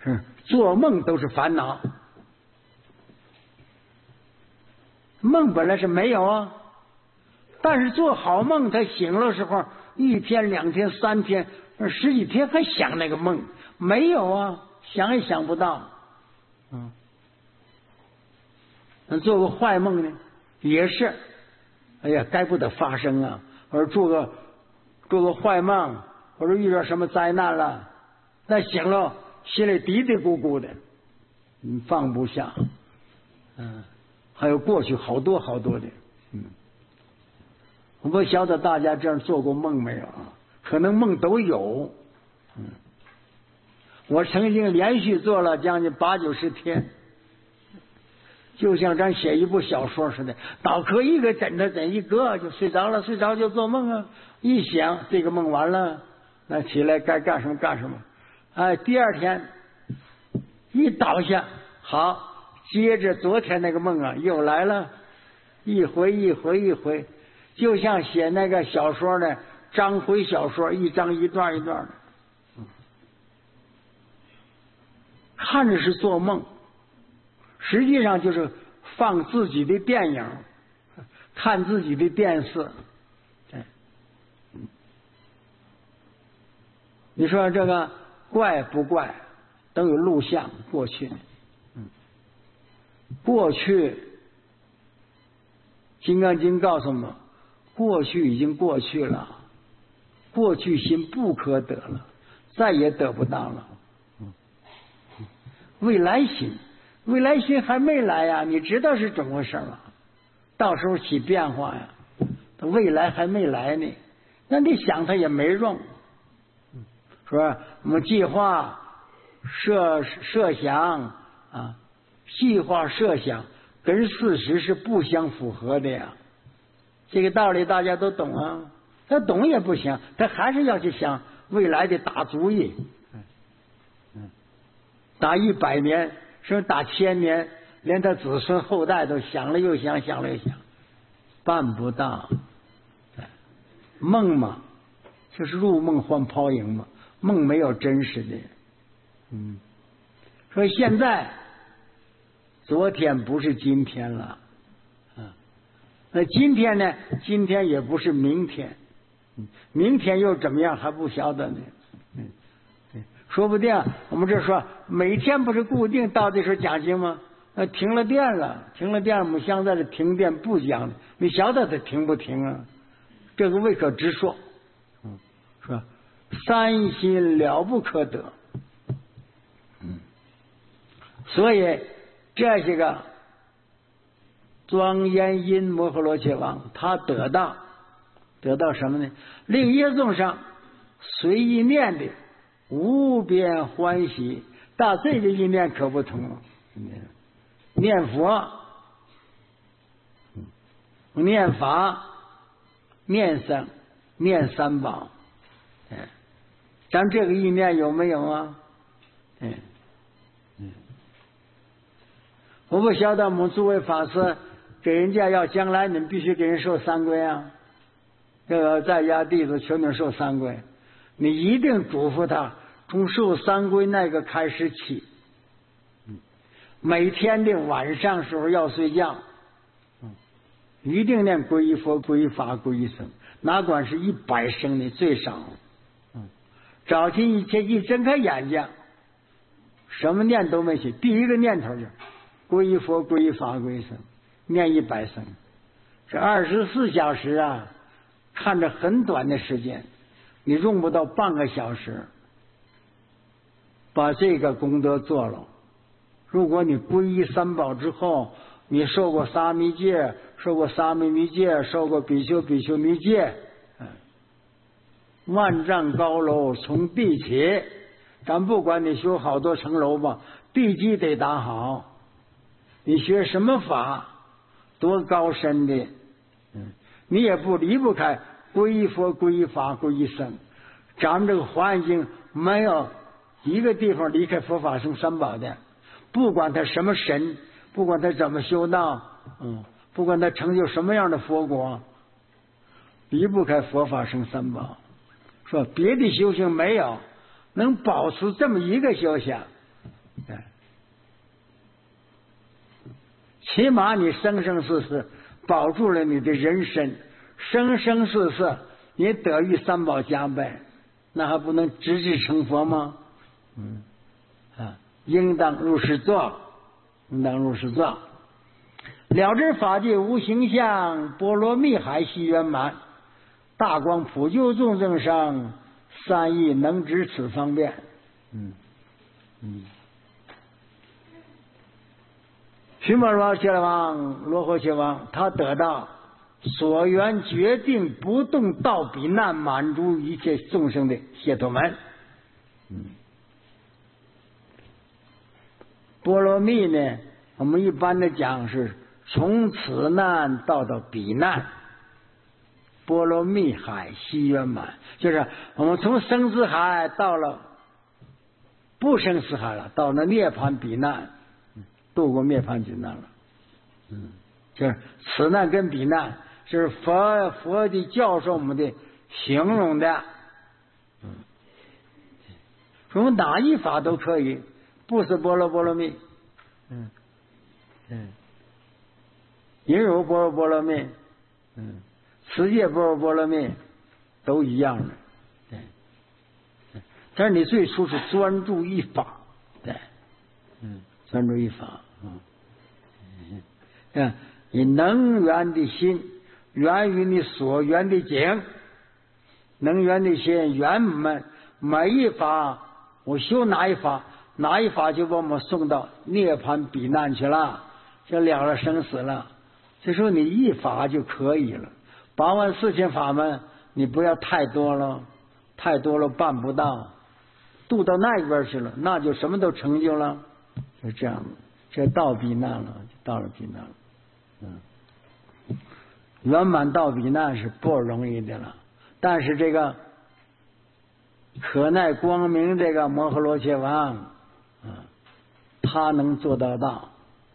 是做梦都是烦恼，梦本来是没有啊，但是做好梦，他醒了时候1天、2天、3天、10几天还想那个梦，没有啊，想也想不到。做个坏梦呢，也是，哎呀，该不得发生啊！或者做个坏梦，或者遇到什么灾难了，那醒了心里嘀嘀咕咕的，放不下。还有过去好多好多的，我不晓得大家这样做过梦没有啊？可能梦都有。我曾经连续做了将近80、90天。就像咱写一部小说似的，脑壳一个枕头枕一个就睡着了，睡着就做梦啊！一想这个梦完了，那起来该干什么干什么。第2天一倒下，好，接着昨天那个梦啊又来了，一回，就像写那个小说的章回小说，一章一段一段的，看着是做梦。实际上就是放自己的电影，看自己的电视。你说这个怪不怪？都有录像过去。过去《金刚经》告诉我们，过去已经过去了，过去心不可得了，再也得不到了。未来心还没来呀，你知道是怎么回事吗？到时候起变化呀，未来还没来呢，那你想它也没用，是吧？我们计划设想啊，计划设想跟事实是不相符合的呀，这个道理大家都懂啊。他懂也不行，他还是要去想未来的大主意，打100年。说打1000年，连他子孙后代都想了又想，想了又想，办不到。梦嘛，就是入梦幻泡影嘛，梦没有真实的。所以现在，昨天不是今天了，那今天呢？今天也不是明天，明天又怎么样还不晓得呢。说不定我们这说每天不是固定到这时候讲经吗？停了电了，我们现在的停电不讲的，你晓得它停不停啊？这个未可直说，是吧？3心了不可得，所以这些个庄严因摩诃罗伽王，他得到什么呢？令业众生随意念的无边欢喜，但这个意念可不同了。念佛、念法、念僧、念三宝，咱这个意念有没有啊？我不晓得我们诸位法师给人家要将来你们必须给人受三皈啊，这个在家弟子求你受三皈，你一定嘱咐他从受三皈那个开始起，每天的晚上时候要睡觉，一定念皈依佛、皈依法、皈依僧，哪管是100声的最少。早晨一睁开眼睛，什么念都没起，第一个念头就是皈依佛、皈依法、皈依僧，念100声。这24小时啊，看着很短的时间，你用不到半个小时，把这个功德做了。如果你皈依三宝之后，你受过沙弥戒，受过沙弥尼戒，受过比丘比丘尼戒，万丈高楼从地起，咱不管你修好多层楼吧，地基得打好。你学什么法，多高深的，你也不离不开皈依佛、皈依法、皈依僧。咱们这个环境没有一个地方离开佛法僧三宝的，不管他什么神，不管他怎么修道，不管他成就什么样的佛国，离不开佛法僧三宝。说别的修行没有能保持这么一个修行， 起码你生生世世保住了你的人身，生生世世你得遇三宝加倍，那还不能直至成佛吗？应当如是做，应当如是做。了知法界无形象，波罗蜜海悉圆满，大光普救众生生，三义能知此方便。须摩罗伽王、罗侯伽王，他得到所缘决定不动道彼难，满足一切众生的解脱门。波罗蜜呢，我们一般的讲是从此难到彼难，波罗蜜海悉圆满，就是我们从生死海到了不生死海了，到了涅槃彼难，度过涅槃彼难了。就是此难跟彼难是佛的教授我们的形容的。说哪一法都可以，不是波罗蜜，因如波罗蜜，持戒波罗蜜都一样的。对，但是你最初是专注一法，对，专注一法。你能缘的心源于你所缘的境，能缘的心圆满，每一法我修哪一法，哪一法就把我们送到涅槃彼难去了，就了了生死了。所以说你一法就可以了，84,000法门你不要太多了，太多了办不到，渡到那边去了，那就什么都成就了。就这样，这到彼难了，就到了彼难了。圆满到彼难是不容易的了，但是这个可耐光明这个摩诃罗伽王他能做得到。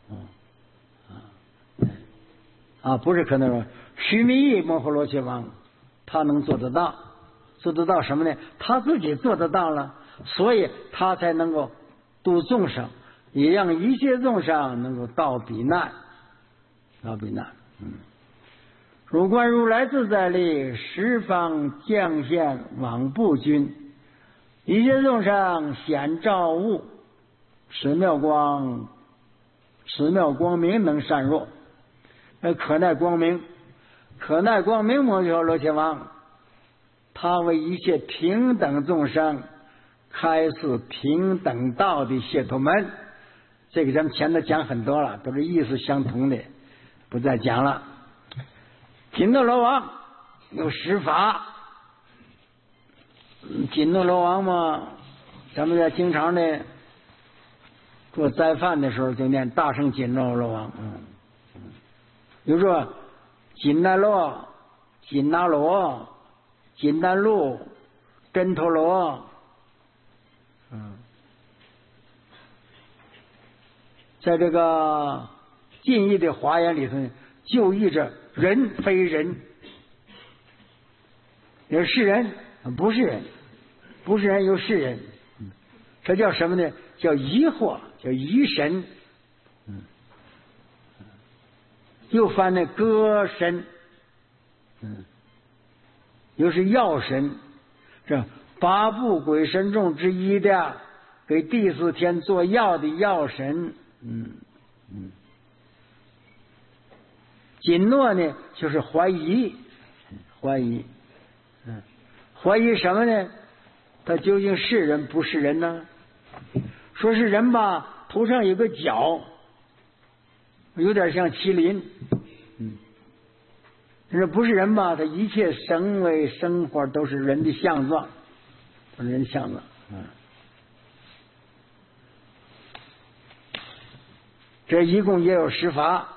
不是可耐光，须弥义摩诃罗伽王他能做得到，做得到什么呢？他自己做得到了，所以他才能够度众生，也让一切众生能够到彼难，到彼难。如观如来自在力，十方降现往不均，一切众生显照物，十妙光明能善若。可耐光明摩诃罗伽王，他为一切平等众生开示平等道的解脱门。这个咱们前头讲很多了，都是意思相同的，不再讲了。紧那罗王有10法，紧那罗王嘛，咱们在经常的做斋饭的时候就念大圣紧那罗王。比如说紧那罗、紧那罗、紧那路、真陀罗，在这个近义的华严里头就译着人非人，有是人不是人，不是人有是人，这叫什么呢？叫疑惑，叫疑神。又翻那歌神，又是药神，这8部鬼神众之一的，给第4天做药的药神。紧诺呢，就是怀疑，怀疑什么呢？他究竟是人不是人呢？说是人吧，头上有个角，有点像麒麟。这不是人吧，他一切行为生活都是人的相状，都是人的相状。这一共也有10法。